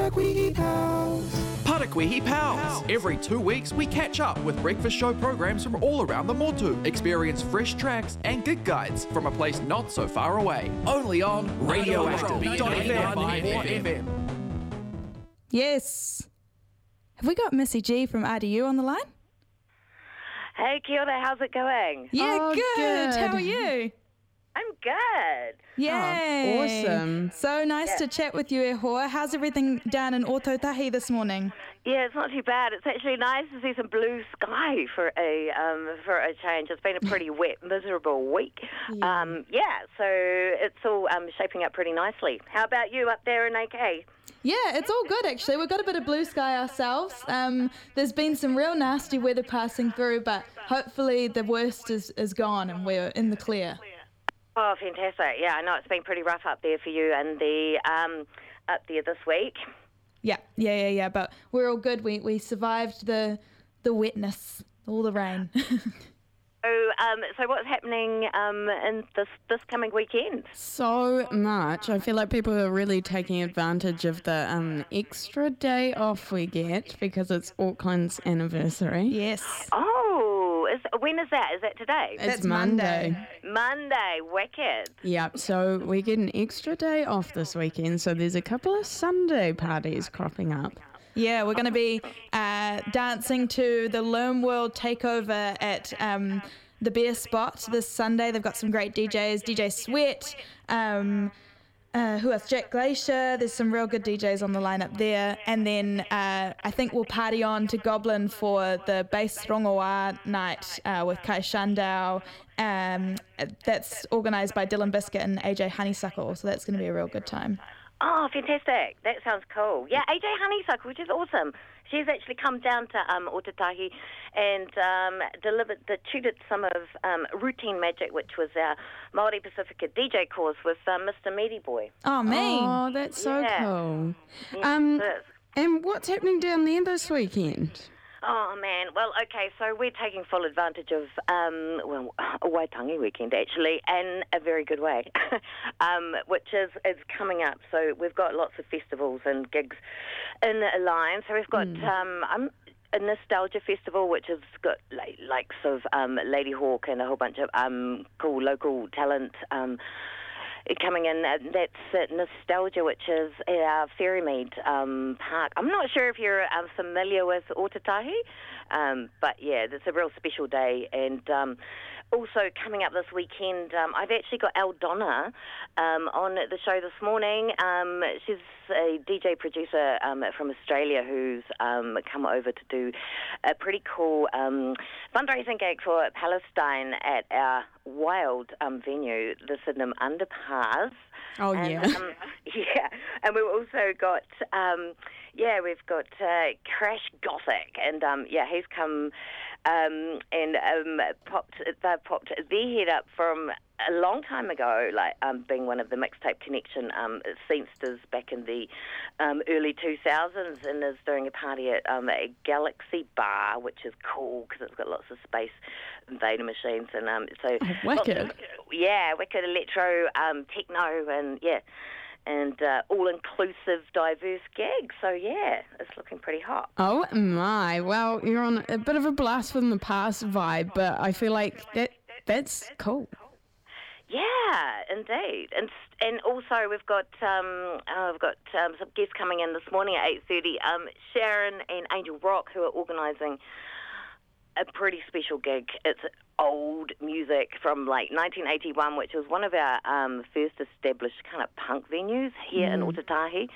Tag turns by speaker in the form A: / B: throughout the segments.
A: Paraquihi Pals.
B: Paraquihi Pals. Every 2 weeks, we catch up with breakfast show programs from all around the Motu. Experience fresh tracks and gig guides from a place not so far away. Only on Radioactive. FM.
C: Yes. Have we got Missy G from RDU on the line?
D: Hey, kia ora, how's it going?
C: Yeah, good. How are you?
D: I'm good.
C: Yay.
E: Awesome.
C: So nice to chat with you, Ehoa. How's everything down in Ototahi this morning?
D: Yeah, it's not too bad. It's actually nice to see some blue sky for a change. It's been a pretty wet, miserable week. So it's all shaping up pretty nicely. How about you up there in AK?
C: Yeah, it's all good actually. We've got a bit of blue sky ourselves. There's been some real nasty weather passing through, but hopefully the worst is gone and we're in the clear.
D: Oh, fantastic. Yeah, I know it's been pretty rough up there for you and the up there this week.
C: Yeah, but we're all good. We survived the wetness, all the rain.
D: So what's happening in this coming weekend?
E: So much. I feel like people are really taking advantage of the extra day off we get because it's Auckland's anniversary.
C: Yes.
D: Oh, when is that? Is that today?
E: It's Monday.
D: Monday, wicked.
E: Yep, so we get an extra day off this weekend, so there's a couple of Sunday parties cropping up.
C: Yeah, we're going to be dancing to the Learn World takeover at the Beer Spot this Sunday. They've got some great DJs, DJ Sweat, who else? Jack Glacier. There's some real good DJs on the lineup there. And then I think we'll party on to Goblin for the Bass Rongoa night with Kai Shandau. That's organised by Dylan Biscuit and AJ Honeysuckle, so that's going to be a real good time.
D: Oh, fantastic. That sounds cool. Yeah, AJ Honeysuckle, which is awesome. She's actually come down to Otautahi and tutored some of Routine Magic, which was our Māori Pacifica DJ course with Mr. Meaty Boy.
C: Oh, man.
E: Oh, that's so cool.
D: Yes,
E: And what's happening down there this weekend?
D: Oh, man. Well, okay, so we're taking full advantage of, a Waitangi weekend, actually, in a very good way, which is coming up. So we've got lots of festivals and gigs in line. So we've got a Nostalgia Festival, which has got likes of Lady Hawk and a whole bunch of cool local talent coming in. That's Nostalgia, which is at our Ferrymead Park. I'm not sure if you're familiar with Otautahi, but yeah, it's a real special day. And also coming up this weekend, I've actually got Aldonna on the show this morning. She's a DJ producer from Australia who's come over to do a pretty cool fundraising gig for Palestine at our wild venue, the Sydenham Underpass.
E: Oh,
D: and,
E: yeah.
D: And we've also got, we've got Crash Gothic, and he's come and popped their head up from a long time ago, being one of the Mixtape Connection scenesters back in the early 2000s, and is doing a party at a Galaxy Bar, which is cool because it's got lots of Space Invader machines and
E: wicked.
D: Wicked electro, techno, and all-inclusive, diverse gig. So, yeah, it's looking pretty hot.
E: Oh, my. Well, you're on a bit of a blast from the past vibe, but I feel like that's cool.
D: Yeah, indeed. And also we've got some guests coming in this morning at 8:30. Sharon and Angel Rock, who are organising a pretty special gig. It's old music from 1981, which was one of our first established kind of punk venues here in Otautahi.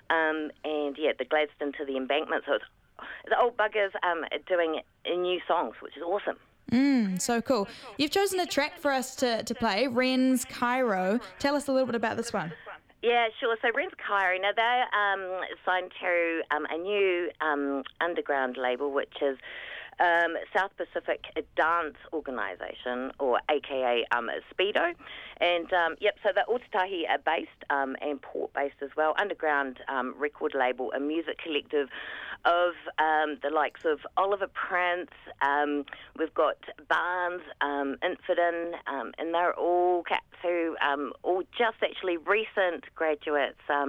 D: The Gladstone to the Embankment. So it's the old buggers doing new songs, which is awesome.
C: So cool. You've chosen a track for us to play, Ren's Cairo. Tell us a little bit about this one.
D: Yeah, sure. So Ren's Cairo, now they're signed to a new underground label, which is South Pacific Dance Organisation, or AKA Speedo. And, so they're Otautahi based and Port-based as well, underground record label, a music collective of the likes of Oliver Prince. We've got Barnes, Infidin, and they're all cats who all just actually recent graduates of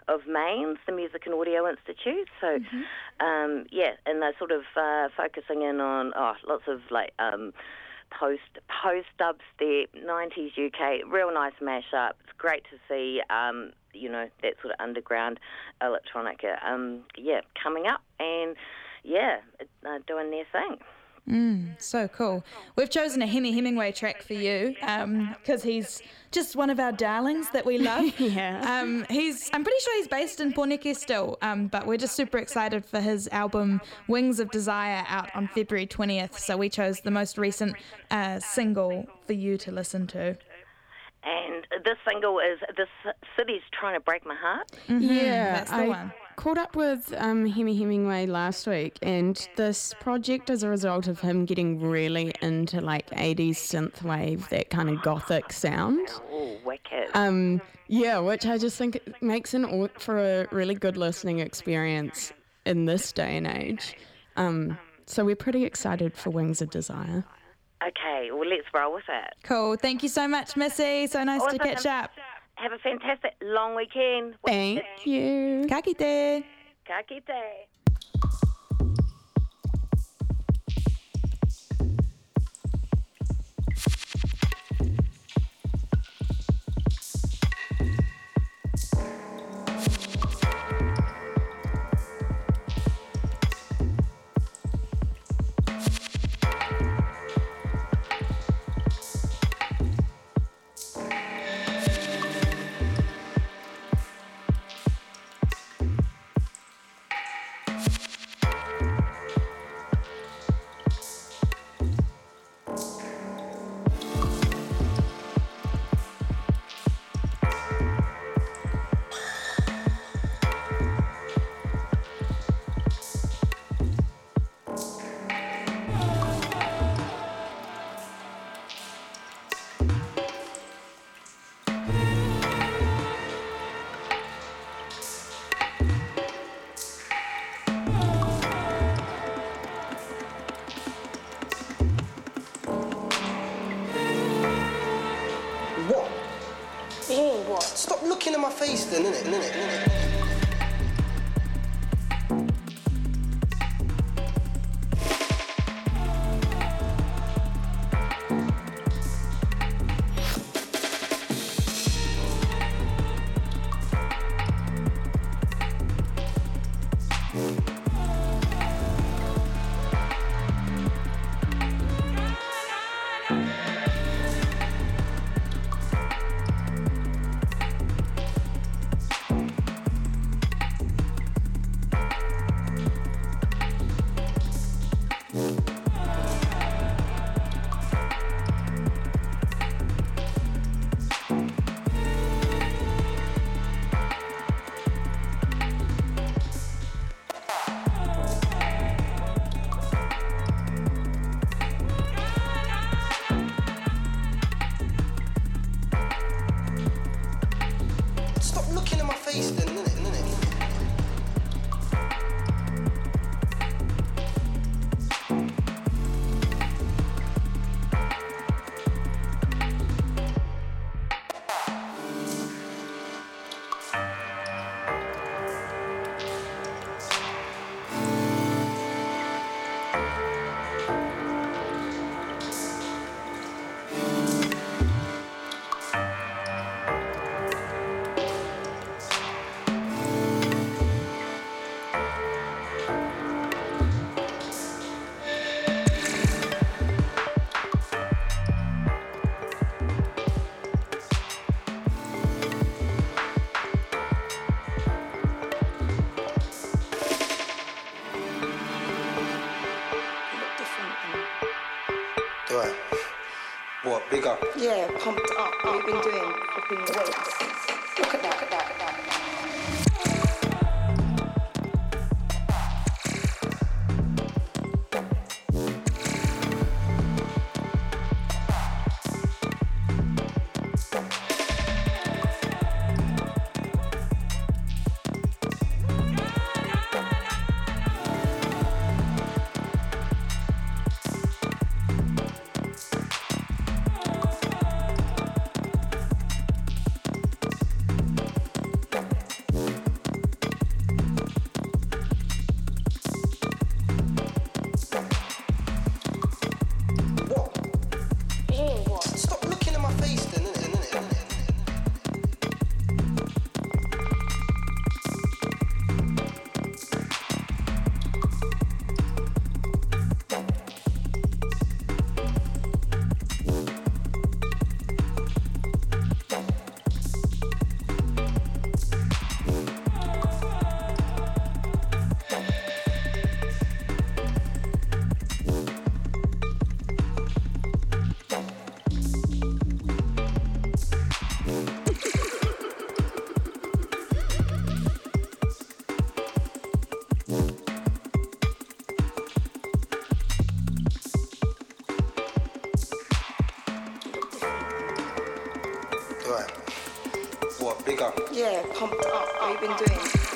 D: of Mainz, the Music and Audio Institute. So, and they're sort of focusing in on lots of like post dubstep, 90s UK, real nice mashup. It's great to see, that sort of underground electronica, coming up and doing their thing.
C: So cool. We've chosen a Hemi Hemingway track for you because he's just one of our darlings that we love.
E: Yeah.
C: I'm pretty sure he's based in Porneke still, but we're just super excited for his album Wings of Desire out on February 20th. So we chose the most recent single for you to listen to.
D: And this single is This City's Trying to Break My Heart.
E: Yeah,
C: That's the one.
E: Caught up with Hemi Hemingway last week, and this project is a result of him getting really into like 80s synthwave, that kind of gothic sound.
D: Oh, wicked.
E: Which I just think makes for a really good listening experience in this day and age. So we're pretty excited for Wings of Desire.
D: Okay, well, let's roll with it.
C: Cool. Thank you so much, Missy. So nice to catch up.
D: Have a fantastic long weekend.
E: Thank you.
C: Ka kite.
D: Ka kite.
A: Stop looking at my face then, innit? What, bigger?
F: Yeah, pumped up. What we've been doing, flipping weights. Look at that. Yeah, pumped up. What have you been doing?